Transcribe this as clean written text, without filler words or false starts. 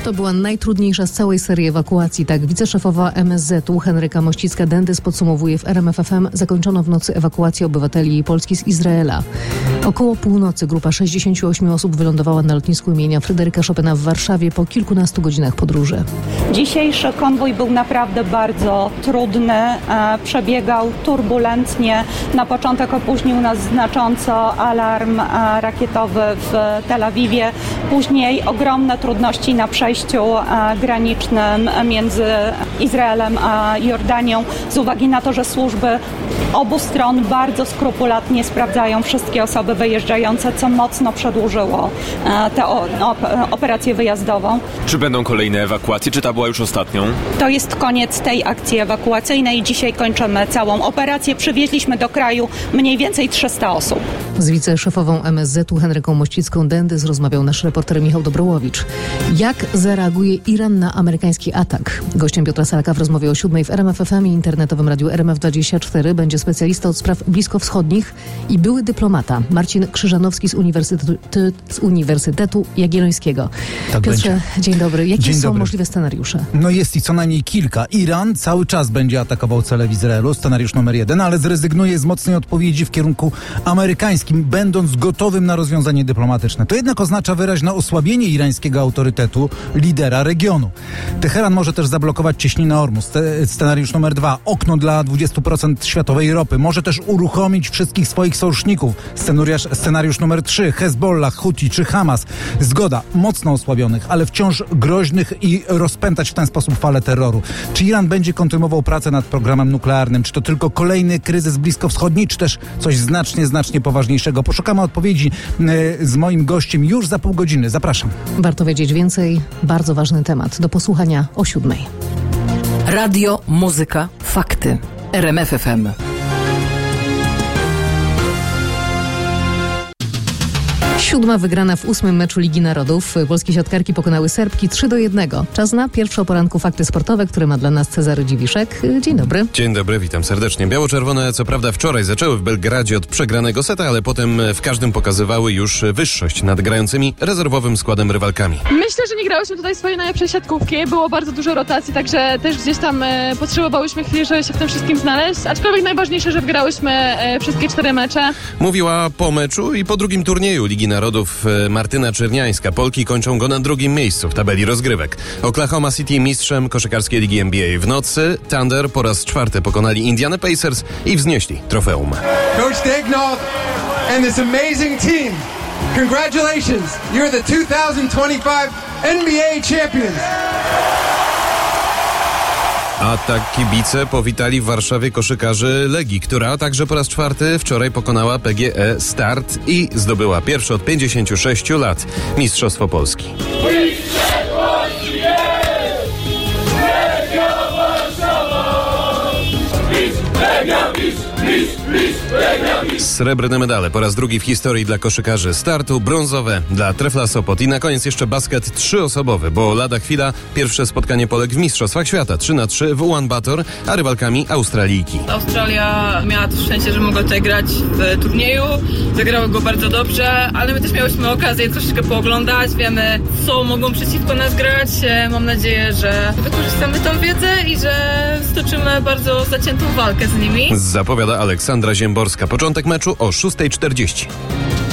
To była najtrudniejsza z całej serii ewakuacji. Tak wiceszefowa MSZ-u Henryka Mościcka-Dendys podsumowuje w RMF FM. Zakończono w nocy ewakuację obywateli Polski z Izraela. Około północy grupa 68 osób wylądowała na lotnisku imienia Fryderyka Chopina w Warszawie po kilkunastu godzinach podróży. Dzisiejszy konwój był naprawdę bardzo trudny. Przebiegał turbulentnie. Na początek opóźnił nas znacząco alarm rakietowy w Tel Awiwie. Później ogromne trudności na przejściu granicznym między Izraelem a Jordanią z uwagi na to, że służby obu stron bardzo skrupulatnie sprawdzają wszystkie osoby wyjeżdżające, co mocno przedłużyło tę operację wyjazdową. Czy będą kolejne ewakuacje? Czy ta była już ostatnią? To jest koniec tej akcji ewakuacyjnej. Dzisiaj kończymy całą operację. Przywieźliśmy do kraju mniej więcej 300 osób. Z wiceszefową MSZ-u Henryką Mościcką-Dendys rozmawiał nasz reporter Michał Dobrołowicz. Jak zareaguje Iran na amerykański atak? Gościem Piotra Salaka w rozmowie o 7 w RMF FM i internetowym radiu RMF24 będzie specjalista od spraw bliskowschodnich i były dyplomata Marcin Krzyżanowski z Uniwersytetu Jagiellońskiego. Tak Piotrze, będzie. dzień dobry. Jakie Dzień są dobry. możliwe scenariusze? No jest ich co najmniej kilka. Iran cały czas będzie atakował cele w Izraelu, scenariusz numer 1, ale zrezygnuje z mocnej odpowiedzi w kierunku amerykańskim, będąc gotowym na rozwiązanie dyplomatyczne. To jednak oznacza wyraźne osłabienie irańskiego autorytetu lidera regionu. Teheran może też zablokować cieśninę Ormus. Scenariusz numer 2, okno dla 20% światowej ropy. Może też uruchomić wszystkich swoich sojuszników. Scenariusz numer 3, Hezbollah, Huti czy Hamas. Zgoda, mocno osłabionych, ale wciąż groźnych i rozpętać w ten sposób falę terroru. Czy Iran będzie kontynuował pracę nad programem nuklearnym? Czy to tylko kolejny kryzys bliskowschodni, czy też coś znacznie poważniejszego? Poszukamy odpowiedzi z moim gościem już za pół godziny. Zapraszam. Warto wiedzieć więcej. Bardzo ważny temat. Do posłuchania o 7. Radio, muzyka, fakty. RMF FM. Siódma wygrana w 8. meczu Ligi Narodów. Polskie siatkarki pokonały Serbki 3-1. Czas na pierwsze o poranku fakty sportowe, które ma dla nas Cezary Dziwiszek. Dzień dobry. Dzień dobry, witam serdecznie. Biało-czerwone co prawda wczoraj zaczęły w Belgradzie od przegranego seta, ale potem w każdym pokazywały już wyższość nad grającymi rezerwowym składem rywalkami. Myślę, że nie grałyśmy tutaj swojej najlepszej siatkówki. Było bardzo dużo rotacji, także też gdzieś tam potrzebowałyśmy chwili, żeby się w tym wszystkim znaleźć. Aczkolwiek najważniejsze, że wygrałyśmy wszystkie 4 mecze. Mówiła po meczu i po drugim turnieju Ligi Narodów Martyna Czerniańska. Polki kończą go na 2. miejscu w tabeli rozgrywek. Oklahoma City mistrzem koszykarskiej Ligi NBA. W nocy Thunder po raz 4 pokonali Indiana Pacers i wznieśli trofeum. Coach Daignault and this amazing team. Congratulations. You're the 2025 NBA champions. A tak kibice powitali w Warszawie koszykarzy Legii, która także po raz 4 wczoraj pokonała PGE Start i zdobyła pierwsze od 56 lat Mistrzostwo Polski. Srebrne medale po raz 2 w historii dla koszykarzy Startu, brązowe dla Trefla Sopot i na koniec jeszcze basket 3-osobowy, bo lada chwila pierwsze spotkanie Polek w Mistrzostwach Świata 3-3 w Ulaanbaatar, a rywalkami Australijki. Australia miała to szczęście, że mogła tutaj grać w turnieju, zagrały go bardzo dobrze, ale my też miałyśmy okazję troszeczkę pooglądać, wiemy co mogą przeciwko nas grać, mam nadzieję, że wykorzystamy tą wiedzę i że stoczymy bardzo zaciętą walkę z nimi. Zapowiada Aleksandra Ziemborska. Początek meczu o 6:40.